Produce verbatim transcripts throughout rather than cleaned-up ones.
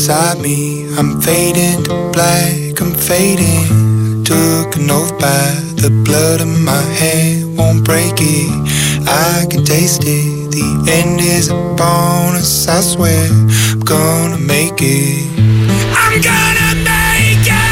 beside me. I'm fading to black, I'm fading. Took an oath by the blood in my hand, won't break it. I can taste it. The end is upon us, I swear. I'm gonna make it. I'm gonna make it.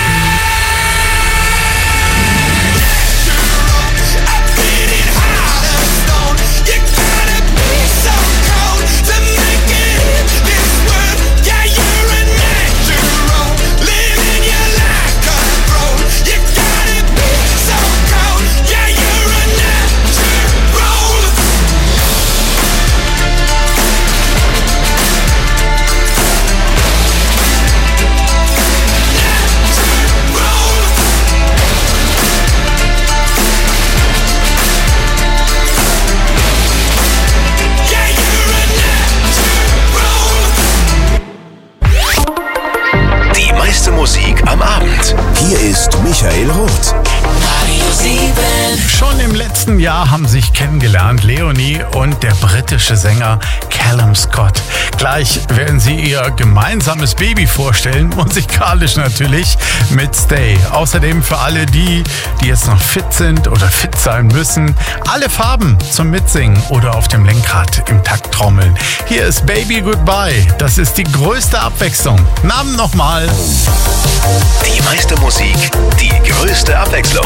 Musik am Abend. Hier ist Michael Roth. Schon im letzten Jahr haben sich kennengelernt Leonie und der britische Sänger Callum Scott. Gleich werden sie ihr gemeinsames Baby vorstellen, musikalisch natürlich mit Stay. Außerdem für alle die, die jetzt noch fit sind oder fit sein müssen, alle Farben zum Mitsingen oder auf dem Lenkrad im Takt trommeln. Hier ist Baby Goodbye. Das ist die größte Abwechslung. Namen nochmal. Die meiste Musik, die größte Abwechslung.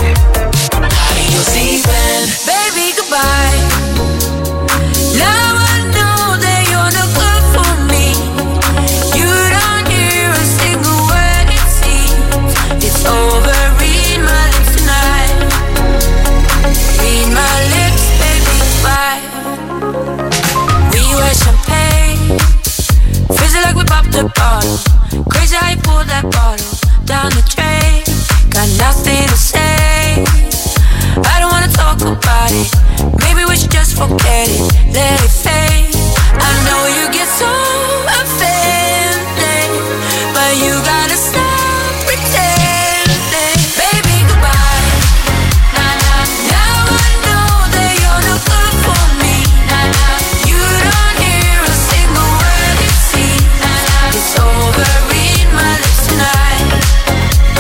Baby, goodbye. Now I know that you're not good for me. You don't hear a single word it seems. It's over, read my lips tonight. Read my lips, baby, goodbye. We were champagne, fizzy like we popped a bottle. Crazy how you pulled that bottle down the drain. Got nothing to say, I don't wanna talk about it. Maybe we should just forget it, let it fade. I know you get so offended, but you gotta stop pretending. Baby, goodbye. Nah, nah. Now I know that you're not good for me. Nah, nah. You don't hear a single word you see. Nah, nah. It's over, read my lips tonight.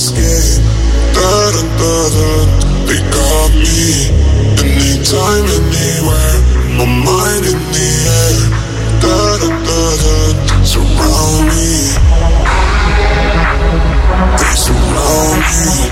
skin. Da-da-da-da, they got me. Anytime, anywhere, my mind in the air. Da-da-da-da, surround me. They surround me.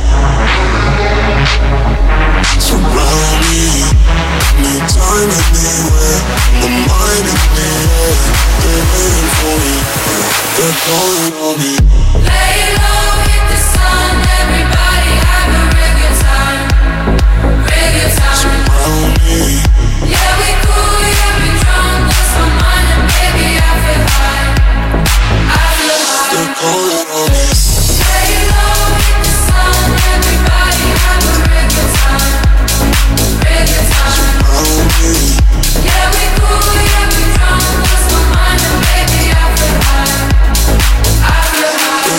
Surround me. Anytime, anywhere, my mind in the air. They're waiting for me. They're calling on me. Lay low, hit the sun, everybody have a real good time, real good time. Surround me. Yeah, we cool, yeah, we drunk, lost my mind, and baby, I feel high, I feel high. They're calling on me. Lay low, hit the sun, everybody have a real good time, real good time. Surround me. Yeah, we cool, yeah, we drunk, lost my mind, and baby, I feel high, I feel high.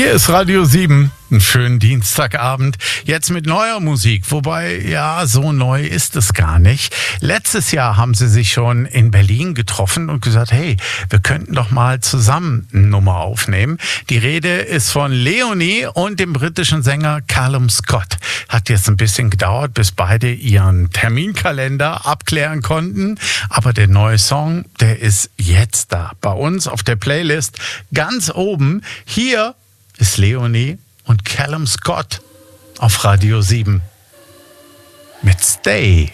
Hier ist Radio sieben. Einen schönen Dienstagabend. Jetzt mit neuer Musik. Wobei, ja, so neu ist es gar nicht. Letztes Jahr haben sie sich schon in Berlin getroffen und gesagt, hey, wir könnten doch mal zusammen eine Nummer aufnehmen. Die Rede ist von Leonie und dem britischen Sänger Callum Scott. Hat jetzt ein bisschen gedauert, bis beide ihren Terminkalender abklären konnten. Aber der neue Song, der ist jetzt da. Bei uns auf der Playlist ganz oben. Hier ist Leonie und Callum Scott auf Radio sieben mit Stay.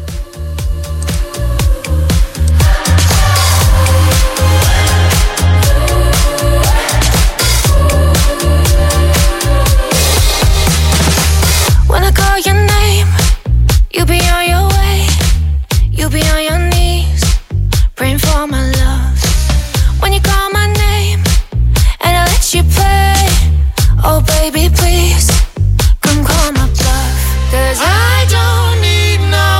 When I call your name, you be on your way, you be on your knees, praying for my love. When you call my name and I let you play, oh baby please